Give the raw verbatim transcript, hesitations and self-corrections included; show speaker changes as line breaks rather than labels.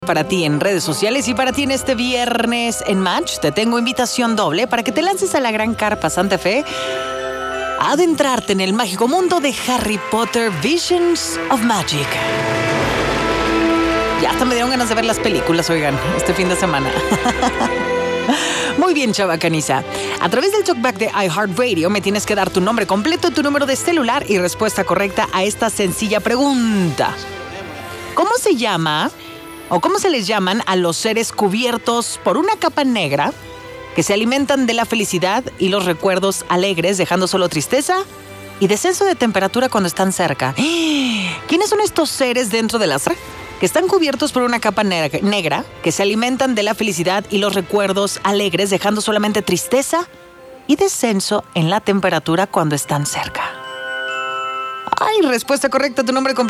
Para ti en redes sociales y para ti en este viernes en Match, te tengo invitación doble para que te lances a la Gran Carpa Santa Fe a adentrarte en el mágico mundo de Harry Potter Visions of Magic. Ya hasta me dieron ganas de ver las películas, oigan, este fin de semana. Muy bien, chava caniza. A través del talkback de iHeartRadio me tienes que dar tu nombre completo, tu número de celular y respuesta correcta a esta sencilla pregunta. ¿Cómo se llama o cómo se les llaman a los seres cubiertos por una capa negra que se alimentan de la felicidad y los recuerdos alegres, dejando solo tristeza y descenso de temperatura cuando están cerca? ¿Quiénes son estos seres dentro de las que están cubiertos por una capa negra, que se alimentan de la felicidad y los recuerdos alegres, dejando solamente tristeza y descenso en la temperatura cuando están cerca? Ay, respuesta correcta, tu nombre completo.